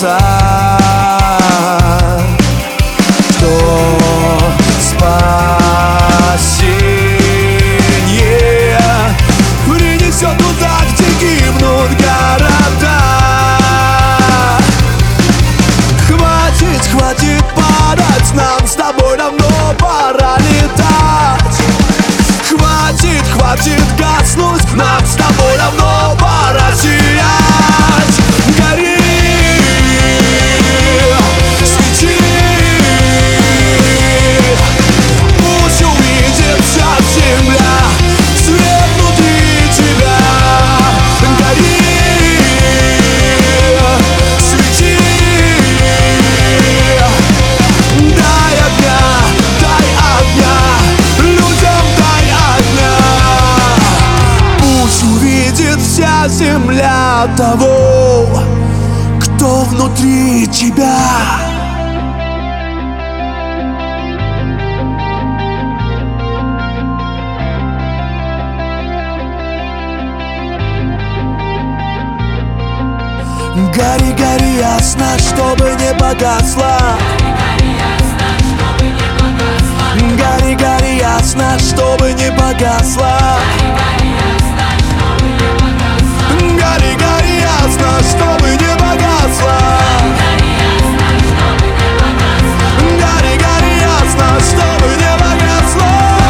города, кто спасение принесет туда, где гибнут города. Хватит падать, нам с тобой давно пора летать. Хватит гаснуть, нам с тобой давно пора сиять. Гори, свети, пусть увидит вся земля свет внутри тебя. Гори, свети, дай огня, людям дай огня. Пусть увидит вся земля того, кто внутри тебя. Гори, гори ясно, чтобы не погасла. Гори, гори ясно, чтобы не погасла. Гори, гори ясно, чтобы не погасла. Гори, гори ясно, чтобы не погасла.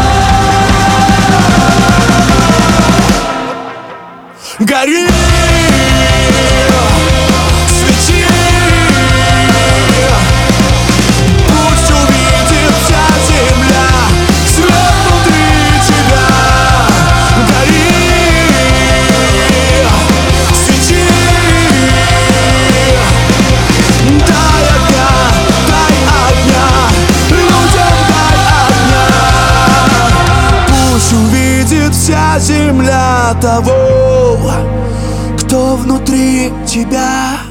Гори, свети, пусть увидит вся земля свет внутри тебя. Гори, свети, дай огня, людям дай огня. Пусть увидит вся земля того, кто внутри тебя.